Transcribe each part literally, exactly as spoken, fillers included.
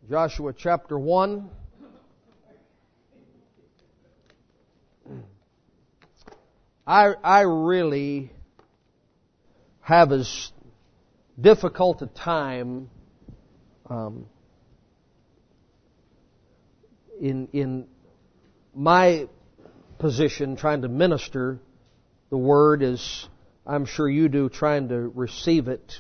Joshua chapter one. I, I really have as difficult a time um, in in my position trying to minister the Word as I'm sure you do trying to receive it.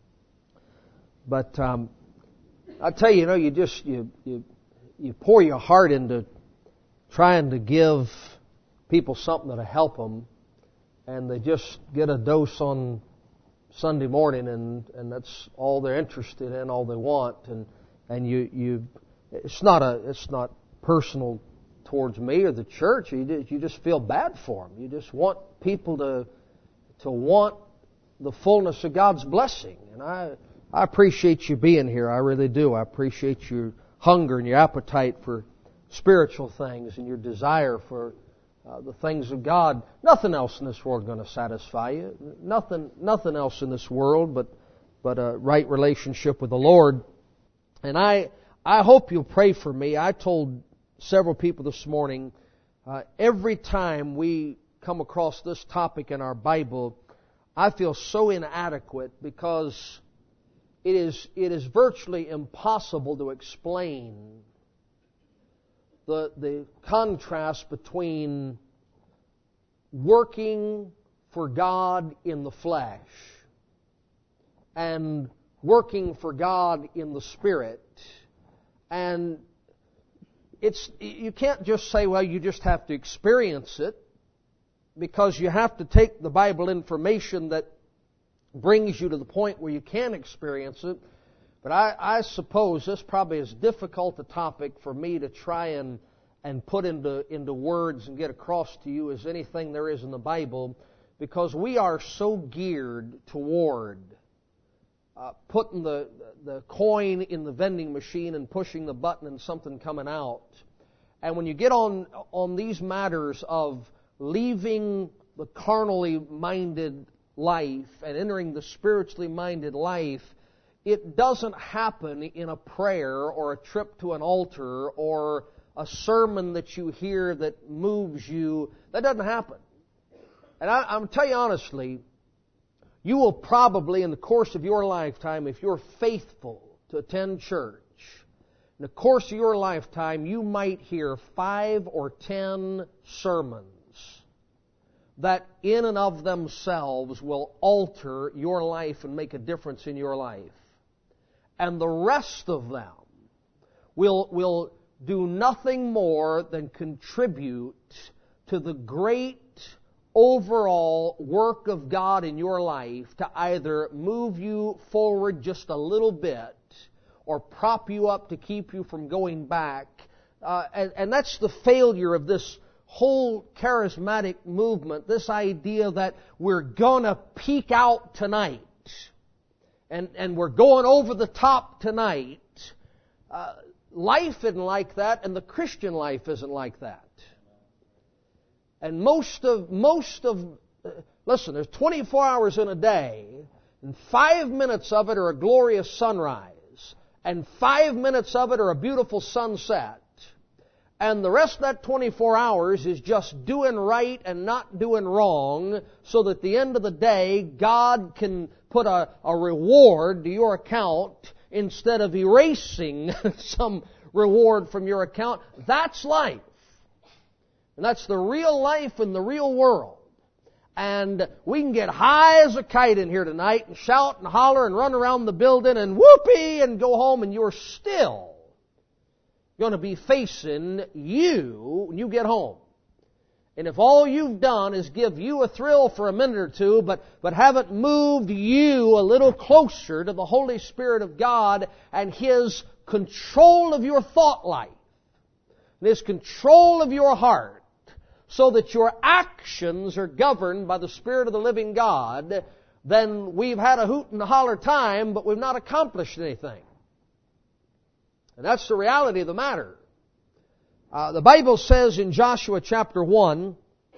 But um, I tell you, you know, you just you you you pour your heart into trying to give people something that'll help them, and they just get a dose on Sunday morning, and, and that's all they're interested in, all they want, and and you you it's not a it's not personal towards me or the church. You just, you just feel bad for them. You just want people to to want the fullness of God's blessing, and I. I appreciate you being here. I really do. I appreciate your hunger and your appetite for spiritual things and your desire for uh, the things of God. Nothing else in this world is going to satisfy you. Nothing, nothing else in this world but but a right relationship with the Lord. And I I hope you'll pray for me. I told several people this morning, uh, every time we come across this topic in our Bible, I feel so inadequate because It is, it is virtually impossible to explain the, the contrast between working for God in the flesh and working for God in the Spirit. And it's, you can't just say, well, you just have to experience it, because you have to take the Bible information that brings you to the point where you can experience it. But I, I suppose this probably is difficult a topic for me to try and, and put into, into words and get across to you as anything there is in the Bible, because we are so geared toward uh, putting the, the coin in the vending machine and pushing the button and something coming out. And when you get on, on these matters of leaving the carnally minded life and entering the spiritually minded life, it doesn't happen in a prayer or a trip to an altar or a sermon that you hear that moves you. That doesn't happen. And I, I'm tell you honestly, you will probably in the course of your lifetime, if you're faithful to attend church, in the course of your lifetime you might hear five or ten sermons that in and of themselves will alter your life and make a difference in your life. And the rest of them will, will do nothing more than contribute to the great overall work of God in your life to either move you forward just a little bit or prop you up to keep you from going back. Uh, and, and that's the failure of this whole charismatic movement, this idea that we're gonna peak out tonight and, and we're going over the top tonight. Uh, life isn't like that, and the Christian life isn't like that. And most of, most of, uh, listen, there's twenty-four hours in a day, and five minutes of it are a glorious sunrise, and five minutes of it are a beautiful sunset. And the rest of that twenty-four hours is just doing right and not doing wrong, so that at the end of the day, God can put a, a reward to your account instead of erasing some reward from your account. That's life. And that's the real life in the real world. And we can get high as a kite in here tonight and shout and holler and run around the building and whoopee and go home, and you're still going to be facing you when you get home. And if all you've done is give you a thrill for a minute or two, but, but haven't moved you a little closer to the Holy Spirit of God and His control of your thought life, and His control of your heart, so that your actions are governed by the Spirit of the living God, then we've had a hoot and a holler time, but we've not accomplished anything. And that's the reality of the matter. Uh, the Bible says in Joshua chapter one,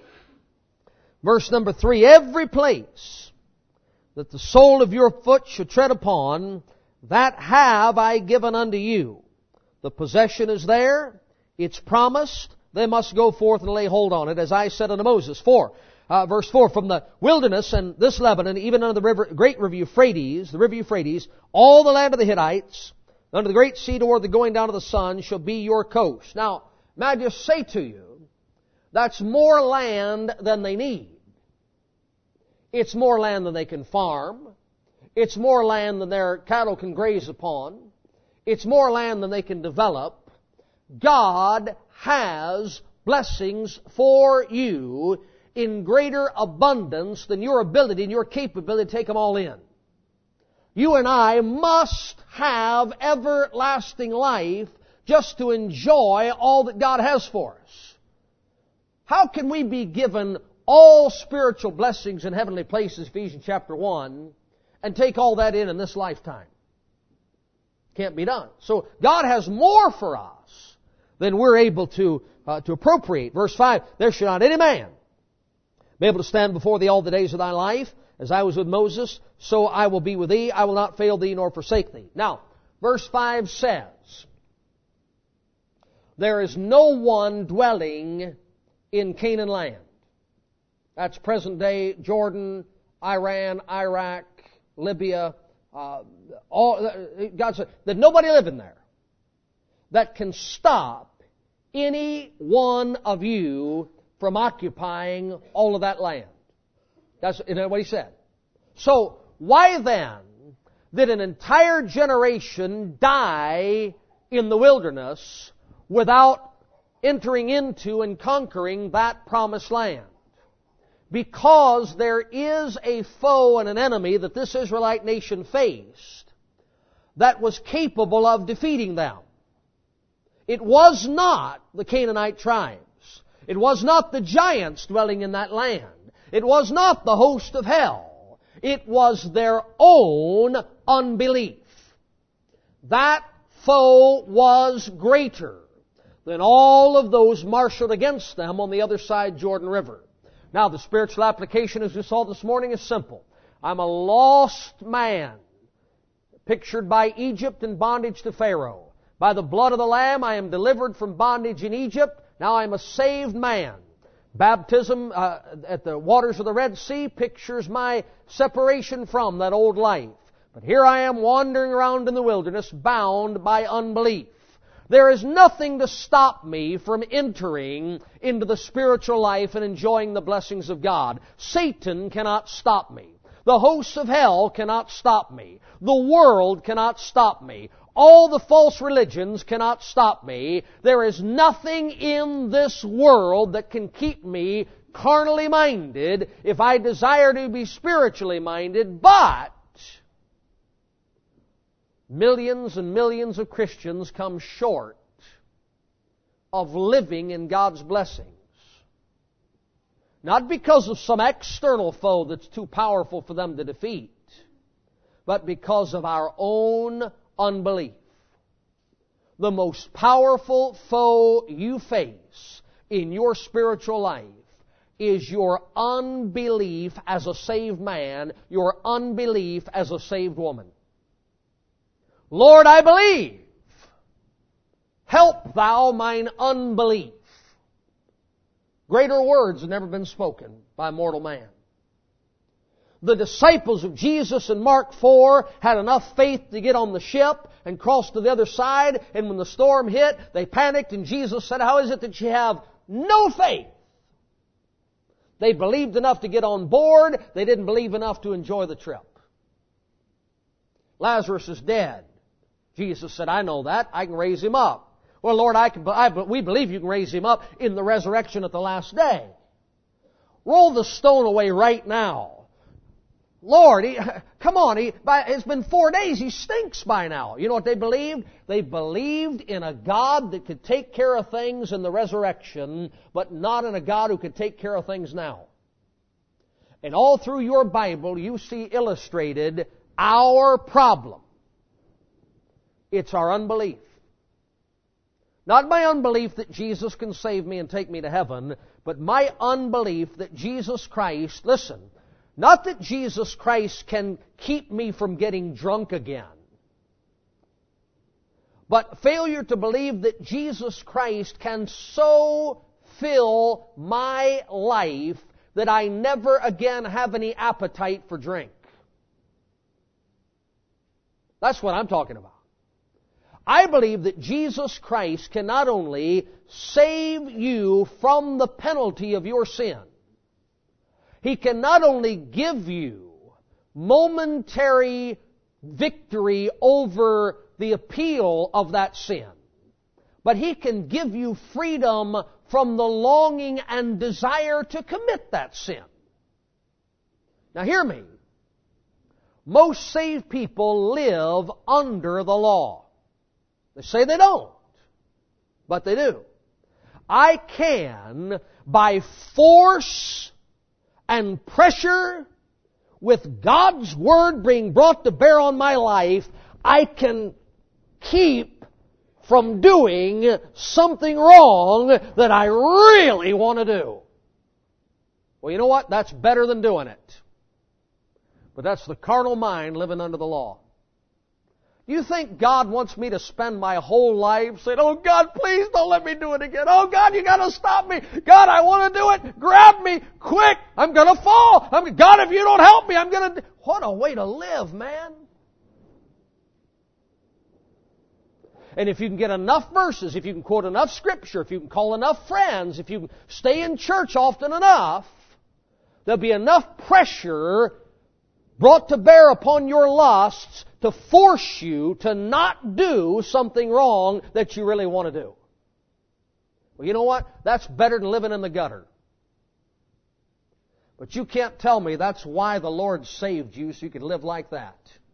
verse number three, every place that the sole of your foot should tread upon, that have I given unto you, The possession is there. It's promised. They must go forth and lay hold on it, as I said unto Moses. Four, uh, verse four, from the wilderness and this Lebanon, even unto the river, great river Euphrates, the river Euphrates, all the land of the Hittites, unto the great sea toward the going down of the sun, shall be your coast. Now, may I just say to you, that's more land than they need. It's more land than they can farm. It's more land than their cattle can graze upon. It's more land than they can develop. God has blessings for you in greater abundance than your ability and your capability to take them all in. You and I must have everlasting life just to enjoy all that God has for us. How can we be given all spiritual blessings in heavenly places, Ephesians chapter one, and take all that in in this lifetime? Can't be done. So God has more for us than we're able to uh, to appropriate. Verse five, there shall not any man be able to stand before thee all the days of thy life. As I was with Moses, so I will be with thee. I will not fail thee nor forsake thee. Now, verse five says, there is no one dwelling in Canaan land. That's present day Jordan, Iran, Iraq, Libya. Uh, all, God said, there's nobody living there that can stop any one of you from occupying all of that land. That's isn't that what he said. So, why then did an entire generation die in the wilderness without entering into and conquering that promised land? Because there is a foe and an enemy that this Israelite nation faced that was capable of defeating them. It was not the Canaanite tribes. It was not the giants dwelling in that land. It was not the host of hell. It was their own unbelief. That foe was greater than all of those marshaled against them on the other side Jordan River. Now, the spiritual application, as we saw this morning, is simple. I'm a lost man, pictured by Egypt in bondage to Pharaoh. By the blood of the Lamb, I am delivered from bondage in Egypt. Now I'm a saved man. Baptism uh, at the waters of the Red Sea pictures my separation from that old life. But here I am wandering around in the wilderness, bound by unbelief. There is nothing to stop me from entering into the spiritual life and enjoying the blessings of God. Satan cannot stop me. The hosts of hell cannot stop me. The world cannot stop me. All the false religions cannot stop me. There is nothing in this world that can keep me carnally minded if I desire to be spiritually minded, but millions and millions of Christians come short of living in God's blessings. Not because of some external foe that's too powerful for them to defeat, but because of our own unbelief. The most powerful foe you face in your spiritual life is your unbelief as a saved man, your unbelief as a saved woman. Lord, I believe. Help thou mine unbelief. Greater words have never been spoken by mortal man. The disciples of Jesus in Mark four had enough faith to get on the ship and cross to the other side, and when the storm hit, they panicked, and Jesus said, how is it that you have no faith? They believed enough to get on board. They didn't believe enough to enjoy the trip. Lazarus is dead. Jesus said, I know that. I can raise him up. Well, Lord, I can, I, we believe you can raise him up in the resurrection at the last day. Roll the stone away right now. Lord, he, come on, he, by, it's been four days, he stinks by now. You know what they believed? They believed in a God that could take care of things in the resurrection, but not in a God who could take care of things now. And all through your Bible, you see illustrated our problem. It's our unbelief. Not my unbelief that Jesus can save me and take me to heaven, but my unbelief that Jesus Christ, listen, not that Jesus Christ can keep me from getting drunk again, but failure to believe that Jesus Christ can so fill my life that I never again have any appetite for drink. That's what I'm talking about. I believe that Jesus Christ can not only save you from the penalty of your sin, He can not only give you momentary victory over the appeal of that sin, but He can give you freedom from the longing and desire to commit that sin. Now hear me. Most saved people live under the law. They say they don't, but they do. I can, by force and pressure, with God's Word being brought to bear on my life, I can keep from doing something wrong that I really want to do. Well, you know what? That's better than doing it. But that's the carnal mind living under the law. You think God wants me to spend my whole life saying, oh God, please don't let me do it again. Oh God, you got to stop me. God, I want to do it. Grab me quick. I'm going to fall. I'm, God, if you don't help me, I'm going to... What a way to live, man. And if you can get enough verses, if you can quote enough Scripture, if you can call enough friends, if you can stay in church often enough, there'll be enough pressure brought to bear upon your lusts to force you to not do something wrong that you really want to do. Well, you know what? That's better than living in the gutter. But you can't tell me that's why the Lord saved you, so you could live like that.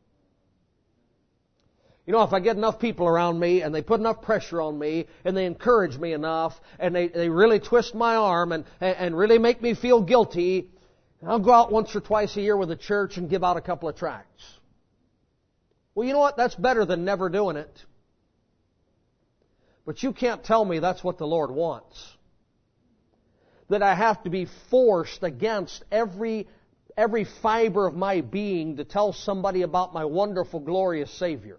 You know, if I get enough people around me and they put enough pressure on me and they encourage me enough and they, they really twist my arm and, and really make me feel guilty, I'll go out once or twice a year with the church and give out a couple of tracts. Well, you know what? That's better than never doing it. But you can't tell me that's what the Lord wants. That I have to be forced against every, every fiber of my being to tell somebody about my wonderful, glorious Savior.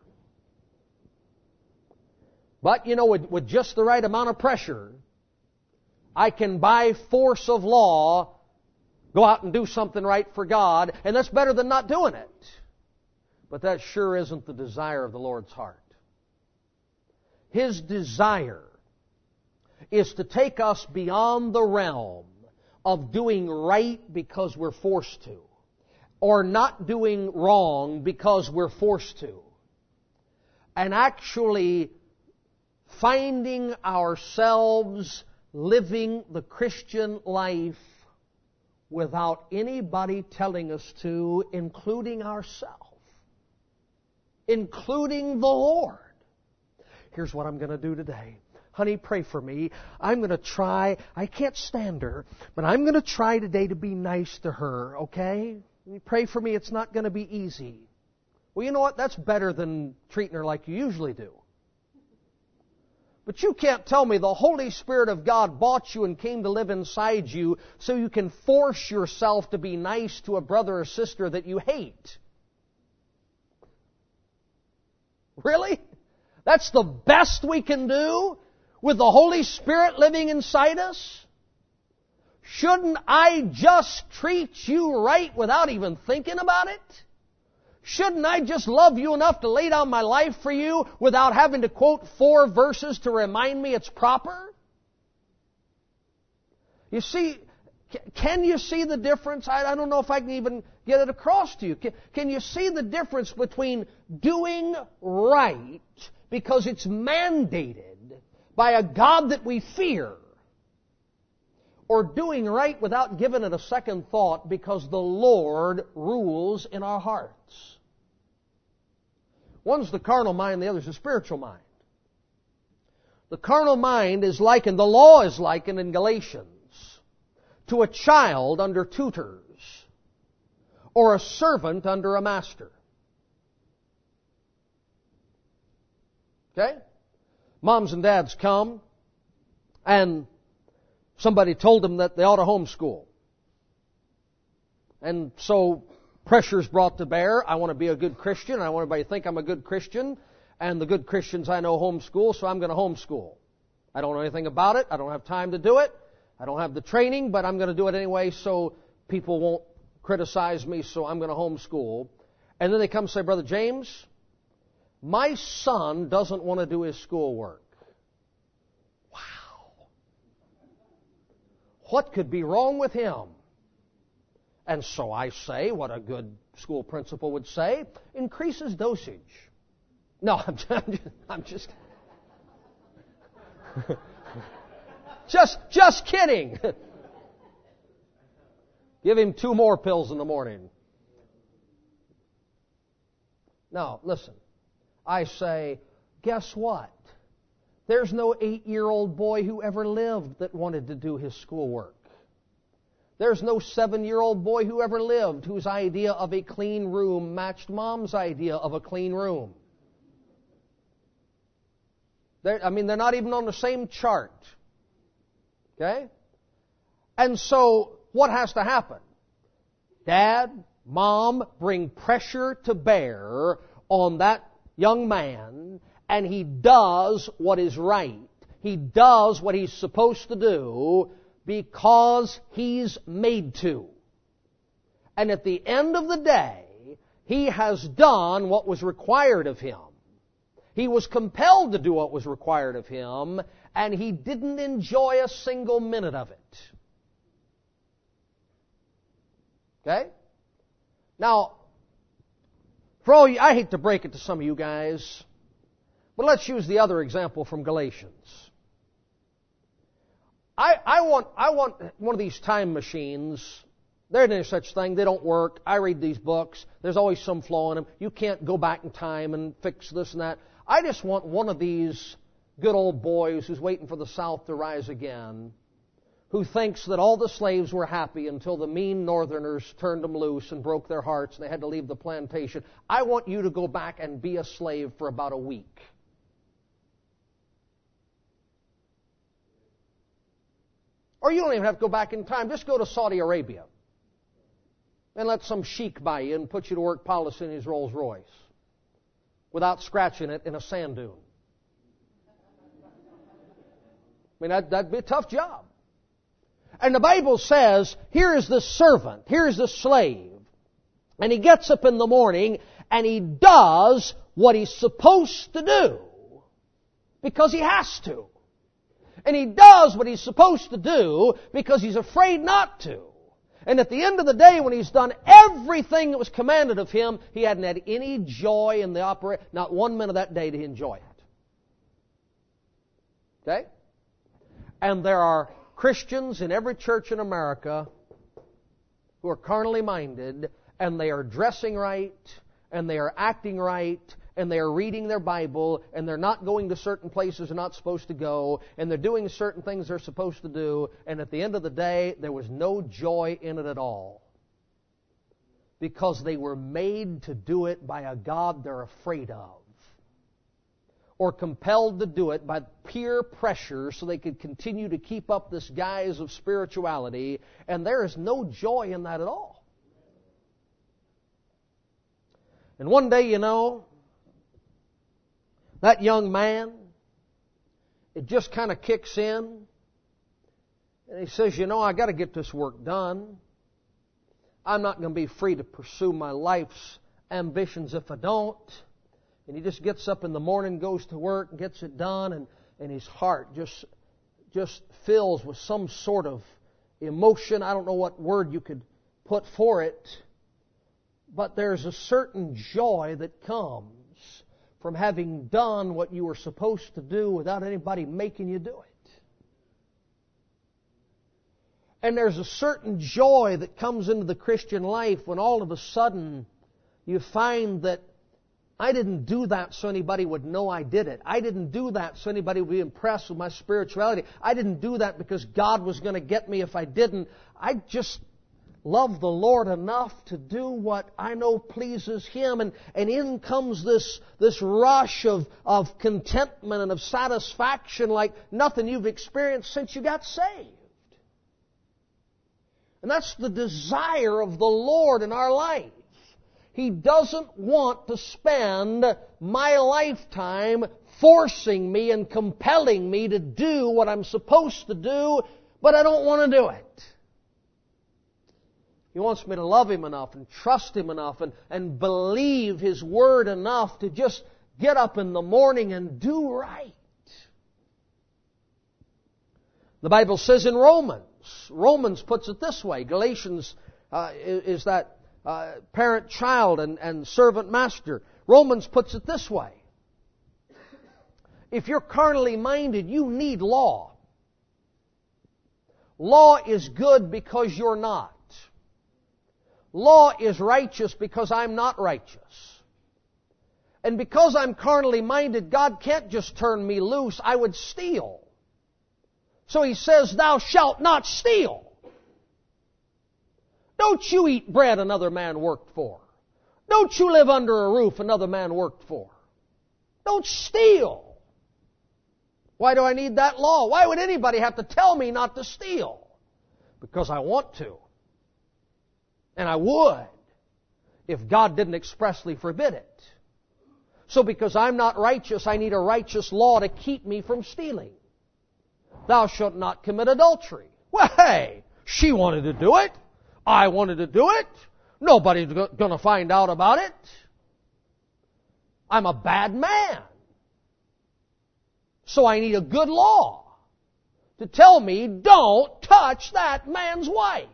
But, you know, with, with just the right amount of pressure, I can, by force of law, go out and do something right for God, and that's better than not doing it. But that sure isn't the desire of the Lord's heart. His desire is to take us beyond the realm of doing right because we're forced to, or not doing wrong because we're forced to, and actually finding ourselves living the Christian life without anybody telling us to, including ourselves, including the Lord. Here's what I'm going to do today. Honey, pray for me. I'm going to try. I can't stand her, but I'm going to try today to be nice to her, okay? You pray for me. It's not going to be easy. Well, you know what? That's better than treating her like you usually do. But you can't tell me the Holy Spirit of God bought you and came to live inside you so you can force yourself to be nice to a brother or sister that you hate. Really? That's the best we can do with the Holy Spirit living inside us? Shouldn't I just treat you right without even thinking about it? Shouldn't I just love you enough to lay down my life for you without having to quote four verses to remind me it's proper? You see, can you see the difference? I don't know if I can even get it across to you. Can you see the difference between doing right because it's mandated by a God that we fear, or doing right without giving it a second thought because the Lord rules in our hearts? One's the carnal mind, the other's the spiritual mind. The carnal mind is likened, the law is likened in Galatians, to a child under tutors, or a servant under a master. Okay? Moms and dads come, and somebody told them that they ought to homeschool. And so pressure's brought to bear. I want to be a good Christian. I want everybody to think I'm a good Christian. And the good Christians I know homeschool, so I'm going to homeschool. I don't know anything about it. I don't have time to do it. I don't have the training, but I'm going to do it anyway so people won't criticize me, so I'm going to homeschool. And then they come and say, Brother James, my son doesn't want to do his schoolwork. Wow. What could be wrong with him? And so I say, what a good school principal would say, increase his dosage. No, I'm just, I'm just, just, just kidding. Give him two more pills in the morning. Now, listen. I say, guess what? There's no eight-year-old boy who ever lived that wanted to do his schoolwork. There's no seven-year-old boy who ever lived whose idea of a clean room matched Mom's idea of a clean room. They're, I mean, they're not even on the same chart. Okay? And so, what has to happen? Dad, Mom bring pressure to bear on that young man, and he does what is right. He does what he's supposed to do because he's made to. And at the end of the day, he has done what was required of him. He was compelled to do what was required of him, and he didn't enjoy a single minute of it. Okay? Now, for all you, I hate to break it to some of you guys, but let's use the other example from Galatians. I, I want, I want one of these time machines. There's no such thing. They don't work. I read these books. There's always some flaw in them. You can't go back in time and fix this and that. I just want one of these good old boys who's waiting for the South to rise again, who thinks that all the slaves were happy until the mean northerners turned them loose and broke their hearts and they had to leave the plantation. I want you to go back and be a slave for about a week. Or you don't even have to go back in time. Just go to Saudi Arabia and let some sheik buy you and put you to work polishing his Rolls Royce without scratching it in a sand dune. I mean, that, that'd be a tough job. And the Bible says, here is the servant, here is the slave. And he gets up in the morning and he does what he's supposed to do because he has to. And he does what he's supposed to do because he's afraid not to. And at the end of the day, when he's done everything that was commanded of him, he hadn't had any joy in the operation. Not one minute of that day did he enjoy it. Okay? And there are Christians in every church in America who are carnally minded, and they are dressing right, and they are acting right, and they are reading their Bible, and they're not going to certain places they're not supposed to go, and they're doing certain things they're supposed to do, and at the end of the day, there was no joy in it at all. Because they were made to do it by a God they're afraid of, or compelled to do it by peer pressure so they could continue to keep up this guise of spirituality, and there is no joy in that at all. And one day, you know, that young man, it just kind of kicks in, and he says, you know, I got to get this work done. I'm not going to be free to pursue my life's ambitions if I don't. And he just gets up in the morning, goes to work, and gets it done, and, and his heart just, just fills with some sort of emotion. I don't know what word you could put for it, but there's a certain joy that comes from having done what you were supposed to do without anybody making you do it. And there's a certain joy that comes into the Christian life when all of a sudden you find that I didn't do that so anybody would know I did it. I didn't do that so anybody would be impressed with my spirituality. I didn't do that because God was going to get me if I didn't. I just love the Lord enough to do what I know pleases Him. And, and in comes this, this rush of, of contentment and of satisfaction like nothing you've experienced since you got saved. And that's the desire of the Lord in our life. He doesn't want to spend my lifetime forcing me and compelling me to do what I'm supposed to do, but I don't want to do it. He wants me to love Him enough and trust Him enough and, and believe His Word enough to just get up in the morning and do right. The Bible says in Romans, Romans puts it this way. Galatians uh, is that uh, parent-child and, and servant-master. Romans puts it this way. If you're carnally minded, you need law. Law is good because you're not. Law is righteous because I'm not righteous. And because I'm carnally minded, God can't just turn me loose. I would steal. So He says, thou shalt not steal. Don't you eat bread another man worked for. Don't you live under a roof another man worked for. Don't steal. Why do I need that law? Why would anybody have to tell me not to steal? Because I want to. And I would, if God didn't expressly forbid it. So because I'm not righteous, I need a righteous law to keep me from stealing. Thou shalt not commit adultery. Well, hey, she wanted to do it. I wanted to do it. Nobody's going to find out about it. I'm a bad man. So I need a good law to tell me, don't touch that man's wife.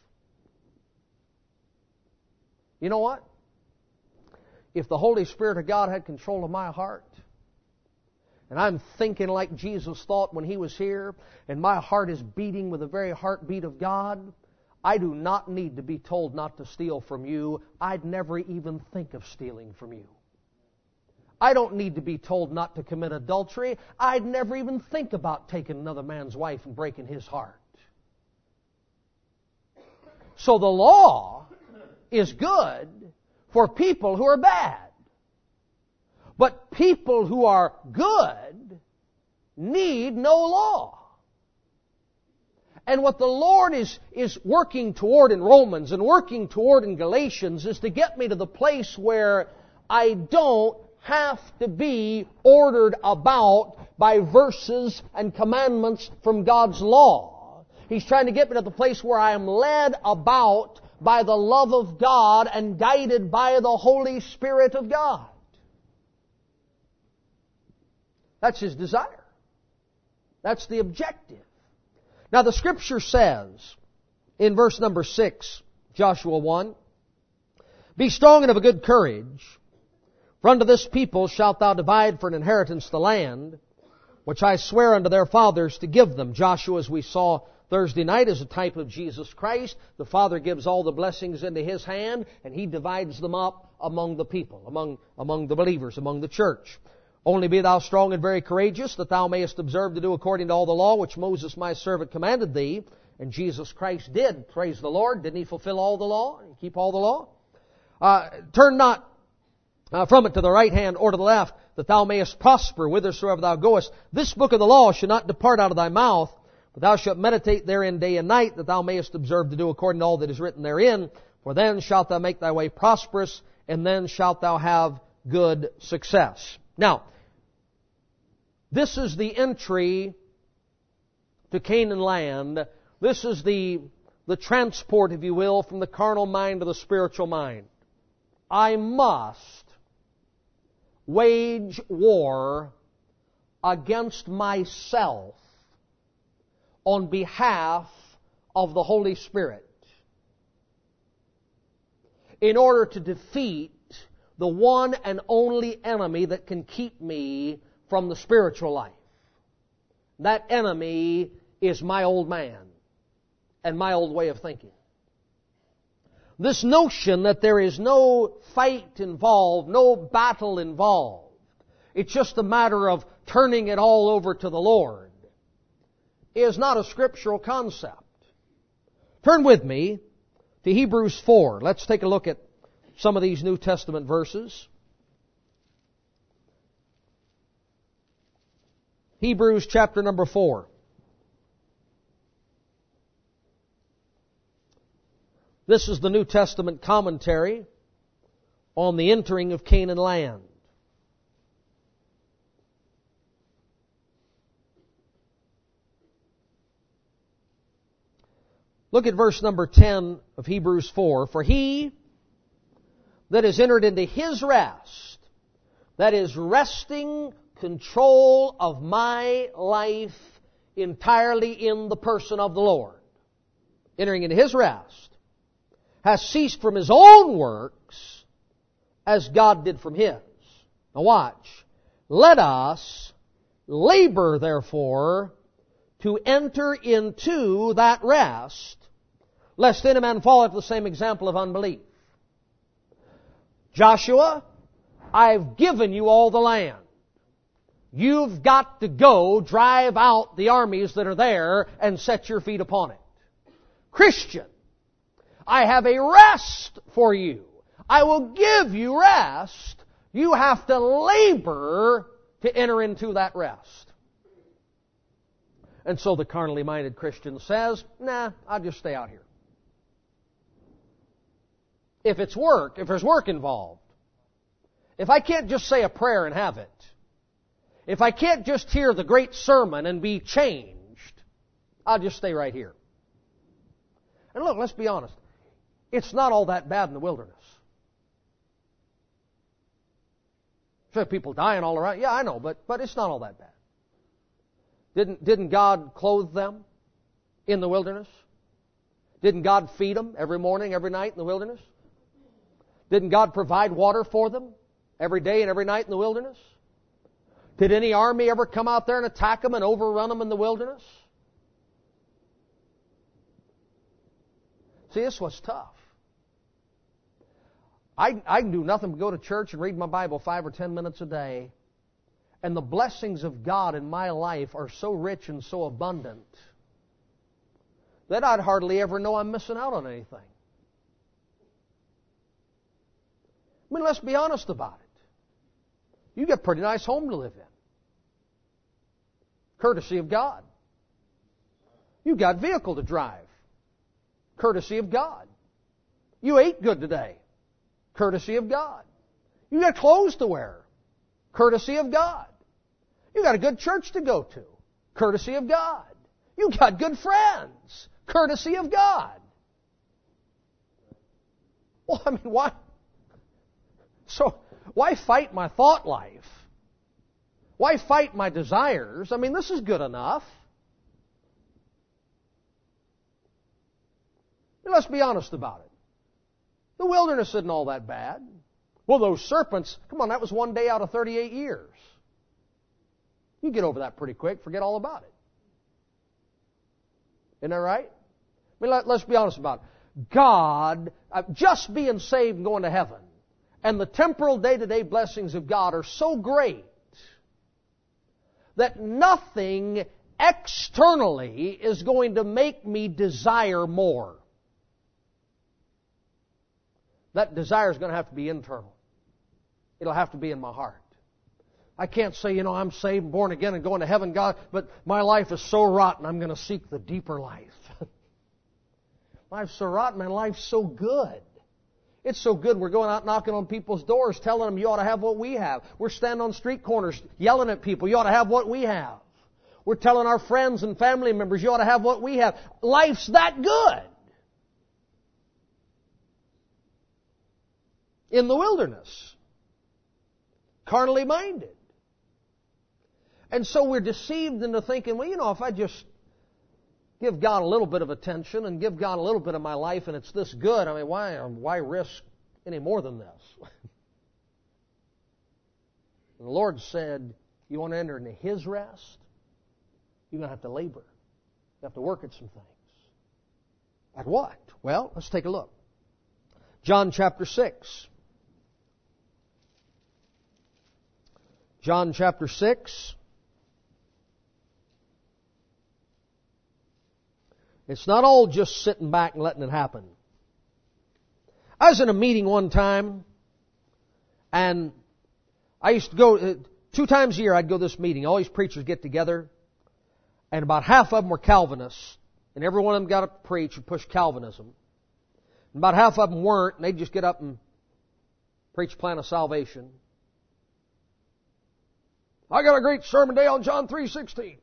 You know what? If the Holy Spirit of God had control of my heart, and I'm thinking like Jesus thought when He was here, and my heart is beating with the very heartbeat of God, I do not need to be told not to steal from you. I'd never even think of stealing from you. I don't need to be told not to commit adultery. I'd never even think about taking another man's wife and breaking his heart. So the law is good for people who are bad. But people who are good need no law. And what the Lord is, is working toward in Romans and working toward in Galatians is to get me to the place where I don't have to be ordered about by verses and commandments from God's law. He's trying to get me to the place where I am led about by the love of God and guided by the Holy Spirit of God. That's His desire. That's the objective. Now the Scripture says in verse number six, Joshua one, be strong and of a good courage, for unto this people shalt thou divide for an inheritance the land, which I swear unto their fathers to give them. Joshua, as we saw Thursday night, is a type of Jesus Christ. The Father gives all the blessings into His hand, and He divides them up among the people, among, among the believers, among the church. Only be thou strong and very courageous, that thou mayest observe to do according to all the law which Moses my servant commanded thee. And Jesus Christ did, praise the Lord. Didn't He fulfill all the law and keep all the law? Uh, turn not uh, from it to the right hand or to the left, that thou mayest prosper whithersoever thou goest. This book of the law should not depart out of thy mouth, but thou shalt meditate therein day and night, that thou mayest observe to do according to all that is written therein. For then shalt thou make thy way prosperous, and then shalt thou have good success. Now, this is the entry to Canaan land. This is the, the transport, if you will, from the carnal mind to the spiritual mind. I must wage war against myself on behalf of the Holy Spirit in order to defeat the one and only enemy that can keep me from the spiritual life. That enemy is my old man and my old way of thinking. This notion that there is no fight involved, no battle involved, it's just a matter of turning it all over to the Lord, is not a scriptural concept. Turn with me to Hebrews four. Let's take a look at some of these New Testament verses. Hebrews chapter number four. This is the New Testament commentary on the entering of Canaan land. Look at verse number ten of Hebrews four. For he that is entered into his rest, that is resting control of my life entirely in the person of the Lord, entering into his rest, has ceased from his own works as God did from his. Now watch. Let us labor therefore to enter into that rest, lest any man fall into the same example of unbelief. Joshua, I've given you all the land. You've got to go drive out the armies that are there and set your feet upon it. Christian, I have a rest for you. I will give you rest. You have to labor to enter into that rest. And so the carnally minded Christian says, nah, I'll just stay out here. If it's work, if there's work involved, if I can't just say a prayer and have it, if I can't just hear the great sermon and be changed, I'll just stay right here. And look, let's be honest. It's not all that bad in the wilderness. Sure, people dying all around. Yeah, I know, but, but it's not all that bad. Didn't, didn't God clothe them in the wilderness? Didn't God feed them every morning, every night in the wilderness? Didn't God provide water for them every day and every night in the wilderness? Did any army ever come out there and attack them and overrun them in the wilderness? See, this was tough. I, I can do nothing but go to church and read my Bible five or ten minutes a day, and the blessings of God in my life are so rich and so abundant that I'd hardly ever know I'm missing out on anything. I mean, let's be honest about it. You get a pretty nice home to live in. Courtesy of God. You got a vehicle to drive. Courtesy of God. You ate good today. Courtesy of God. You got clothes to wear. Courtesy of God. You got a good church to go to. Courtesy of God. You got good friends. Courtesy of God. Well, I mean, why? So, why fight my thought life? Why fight my desires? I mean, this is good enough. And let's be honest about it. The wilderness isn't all that bad. Well, those serpents, come on, that was one day out of thirty-eight years. You get over that pretty quick, forget all about it. Isn't that right? I mean, let, let's be honest about it. God, uh, just being saved and going to heaven, and the temporal day-to-day blessings of God are so great that nothing externally is going to make me desire more. That desire is going to have to be internal. It'll have to be in my heart. I can't say, you know, I'm saved, born again, and going to heaven, God, but my life is so rotten, I'm going to seek the deeper life. Life's so rotten, my life's so good. It's so good we're going out knocking on people's doors, telling them you ought to have what we have. We're standing on street corners yelling at people, you ought to have what we have. We're telling our friends and family members, you ought to have what we have. Life's that good. In the wilderness. Carnally minded. And so we're deceived into thinking, well, you know, if I just give God a little bit of attention and give God a little bit of my life and it's this good, I mean, why, why risk any more than this? And the Lord said, you want to enter into His rest? You're going to have to labor. You have to work at some things. At what? Well, let's take a look. John chapter six. John chapter six. It's not all just sitting back and letting it happen. I was in a meeting one time, and I used to go, uh, two times a year I'd go to this meeting. All these preachers get together, and about half of them were Calvinists, and every one of them got up to preach and push Calvinism. And about half of them weren't, and they'd just get up and preach plan of salvation. I got a great sermon today on John three sixteen.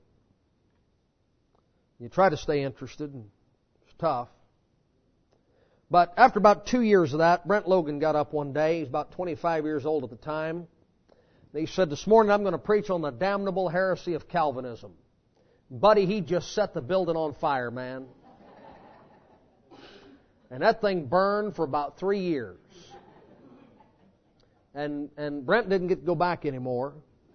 You try to stay interested, and it's tough. But after about two years of that, Brent Logan got up one day. He's about twenty-five years old at the time. And he said, this morning I'm going to preach on the damnable heresy of Calvinism. Buddy, he just set the building on fire, man. And that thing burned for about three years. And, and Brent didn't get to go back anymore.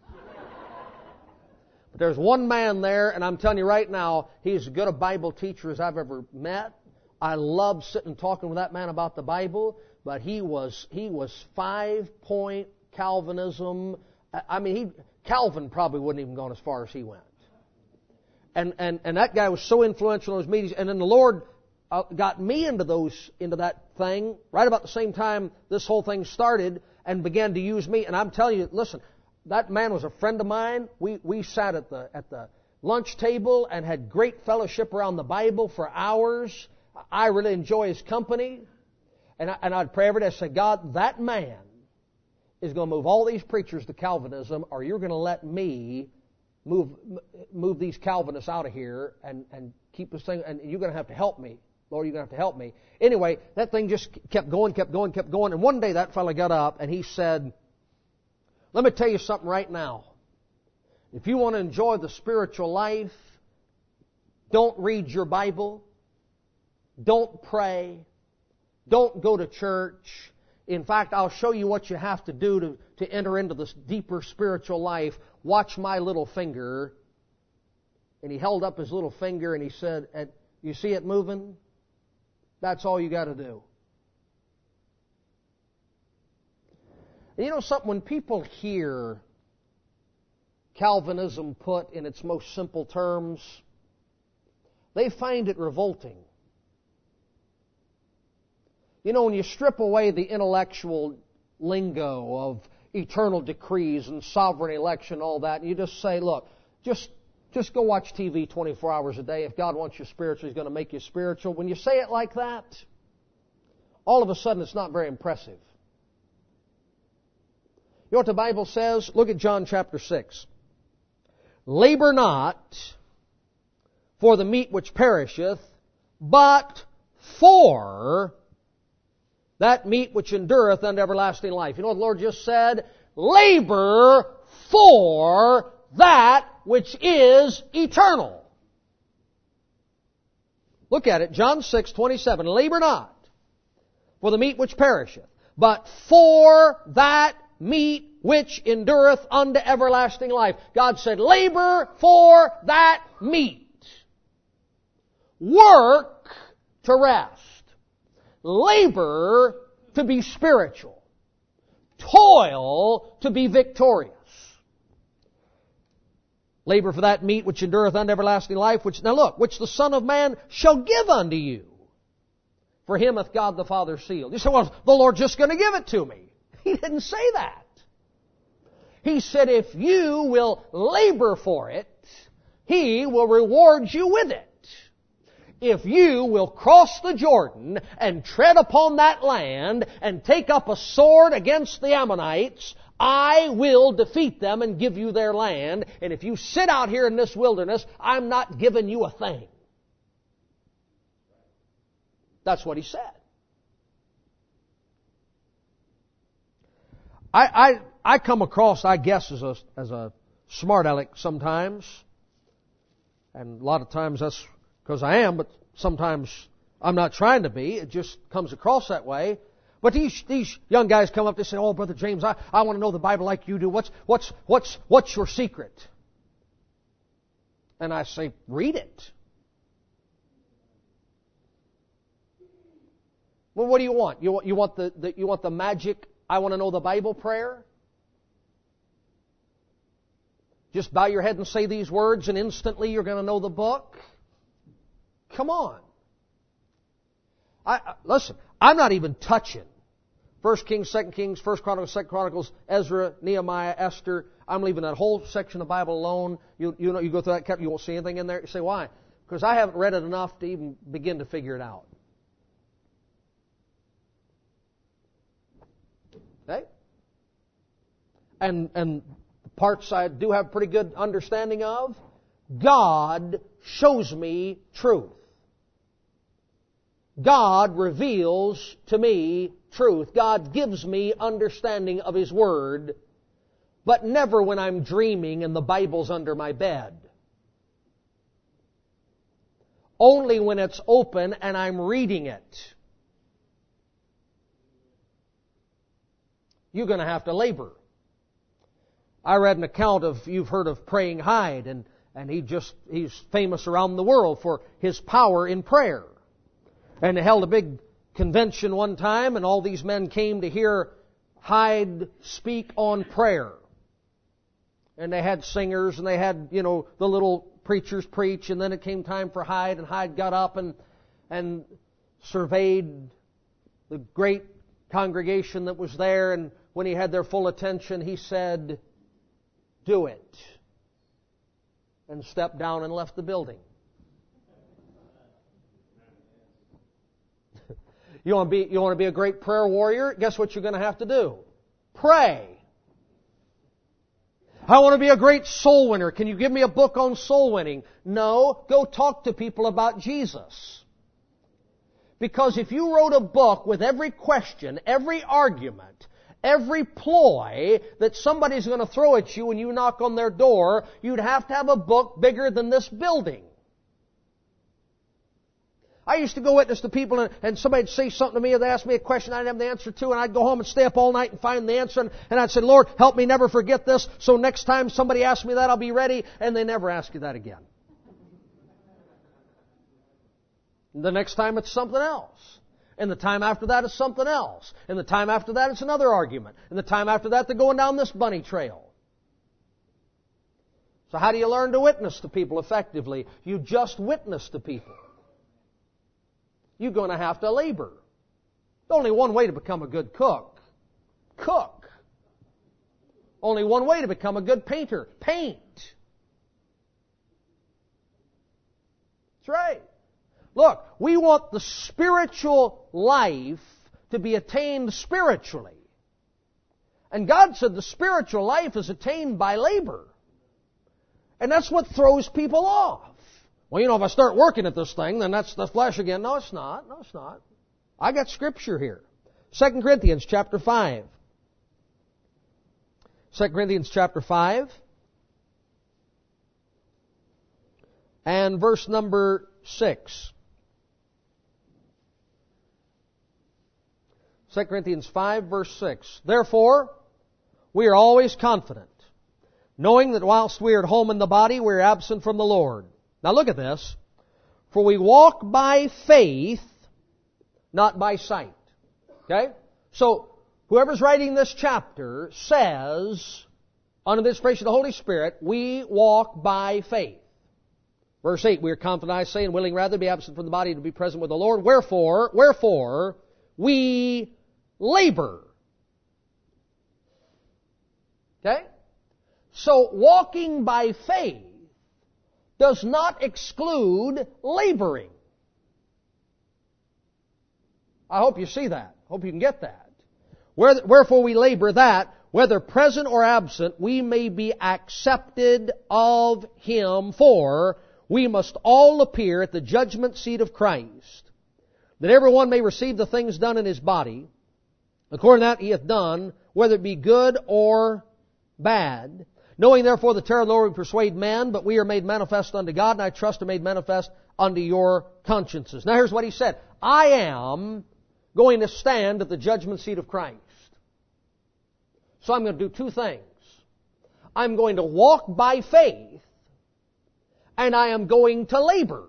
But there's one man there, and I'm telling you right now, he's as good a Bible teacher as I've ever met. I love sitting and talking with that man about the Bible, but he was he was five-point Calvinism. I mean, he Calvin probably wouldn't even gone as far as he went. And and and that guy was so influential in those meetings. And then the Lord uh, got me into those into that thing right about the same time this whole thing started, and began to use me. And I'm telling you, listen, that man was a friend of mine. We we sat at the at the lunch table and had great fellowship around the Bible for hours. I really enjoy his company. And, I, and I'd pray every day. I say, God, that man is going to move all these preachers to Calvinism, or you're going to let me move move these Calvinists out of here and, and keep this thing, and you're going to have to help me. Lord, you're going to have to help me. Anyway, that thing just kept going, kept going, kept going. And one day that fellow got up and he said, let me tell you something right now. If you want to enjoy the spiritual life, don't read your Bible. Don't pray. Don't go to church. In fact, I'll show you what you have to do to, to enter into this deeper spiritual life. Watch my little finger. And he held up his little finger and he said, you see it moving? That's all you got to do. And you know something? When people hear Calvinism put in its most simple terms, they find it revolting. You know, when you strip away the intellectual lingo of eternal decrees and sovereign election and all that, and you just say, look, just just go watch T V twenty-four hours a day. If God wants you spiritual, He's going to make you spiritual. When you say it like that, all of a sudden it's not very impressive. You know what the Bible says? Look at John chapter six. Labor not for the meat which perisheth, but for that meat which endureth unto everlasting life. You know what the Lord just said? Labor for that which is eternal. Look at it, John six twenty-seven. Labor not for the meat which perisheth, but for that meat which endureth unto everlasting life. God said, labor for that meat. Work to rest. Labor to be spiritual. Toil to be victorious. Labor for that meat which endureth unto everlasting life, which, now look, which the Son of Man shall give unto you. For him hath God the Father sealed. You say, well, the Lord's just going to give it to me. He didn't say that. He said, if you will labor for it, He will reward you with it. If you will cross the Jordan and tread upon that land and take up a sword against the Ammonites, I will defeat them and give you their land. And if you sit out here in this wilderness, I'm not giving you a thing. That's what He said. I, I, I come across, I guess, as a, as a smart aleck sometimes. And a lot of times that's because I am, but sometimes I'm not trying to be. It just comes across that way. But these these young guys come up and say, "Oh, Brother James, I, I want to know the Bible like you do. What's what's what's what's your secret?" And I say, "Read it." Well, what do you want? You want you want the, the you want the magic I want to know the Bible prayer? Just bow your head and say these words and instantly you're going to know the book? Come on. I, I, listen, I'm not even touching First Kings, Second Kings, First Chronicles, Second Chronicles, Ezra, Nehemiah, Esther. I'm leaving that whole section of the Bible alone. You, you know, you go through that, you won't see anything in there. You say, why? Because I haven't read it enough to even begin to figure it out. Okay? And, and the parts I do have pretty good understanding of, God shows me truth. God reveals to me truth. God gives me understanding of His Word, but never when I'm dreaming and the Bible's under my bed. Only when it's open and I'm reading it. You're going to have to labor. I read an account of, you've heard of Praying Hyde, and, and he just, he's famous around the world for his power in prayer. And they held a big convention one time, and all these men came to hear Hyde speak on prayer. And they had singers, and they had, you know, the little preachers preach, and then it came time for Hyde, and Hyde got up and, and surveyed the great congregation that was there, and when he had their full attention, he said, "Do it," and stepped down and left the building. You want to be, you want to be a great prayer warrior? Guess what you're going to have to do? Pray. I want to be a great soul winner. Can you give me a book on soul winning? No. Go talk to people about Jesus. Because if you wrote a book with every question, every argument, every ploy that somebody's going to throw at you when you knock on their door, you'd have to have a book bigger than this building. I used to go witness to people, and, and somebody'd say something to me, or they'd ask me a question I didn't have the answer to, and I'd go home and stay up all night and find the answer, and, and I'd say, "Lord, help me never forget this, so next time somebody asks me that, I'll be ready," and they never ask you that again. The next time it's something else. And the time after that is something else. And the time after that it's another argument. And the time after that they're going down this bunny trail. So how do you learn to witness to people effectively? You just witness to people. You're going to have to labor. There's only one way to become a good cook. Cook. Only one way to become a good painter. Paint. That's right. Look, we want the spiritual life to be attained spiritually. And God said the spiritual life is attained by labor. And that's what throws people off. Well, you know, if I start working at this thing, then that's the flesh again. No, it's not. No, it's not. I got scripture here. Second Corinthians chapter five. Second Corinthians chapter five. And verse number six. Second Corinthians five, verse six. Therefore, we are always confident, knowing that whilst we are at home in the body, we are absent from the Lord. Now look at this. For we walk by faith, not by sight. Okay? So, whoever's writing this chapter says, under the inspiration of the Holy Spirit, we walk by faith. Verse eight, we are confident, I say, and willing rather to be absent from the body to be present with the Lord. Wherefore, wherefore, we labor. Okay? So, walking by faith does not exclude laboring. I hope you see that. I hope you can get that. Wherefore we labor that, whether present or absent, we may be accepted of Him, for we must all appear at the judgment seat of Christ, that every one may receive the things done in his body, according to that he hath done, whether it be good or bad. Knowing therefore the terror of the Lord will persuade men, but we are made manifest unto God, and I trust are made manifest unto your consciences. Now here's what he said. I am going to stand at the judgment seat of Christ. So I'm going to do two things. I'm going to walk by faith, and I am going to labor.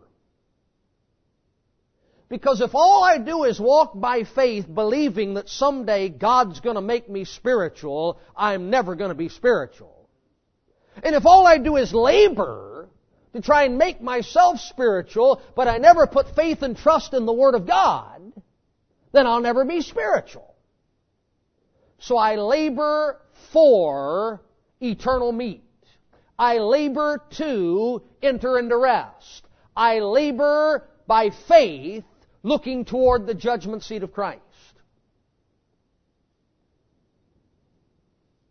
Because if all I do is walk by faith, believing that someday God's going to make me spiritual, I'm never going to be spiritual. And if all I do is labor to try and make myself spiritual, but I never put faith and trust in the Word of God, then I'll never be spiritual. So I labor for eternal meat. I labor to enter into rest. I labor by faith, looking toward the judgment seat of Christ.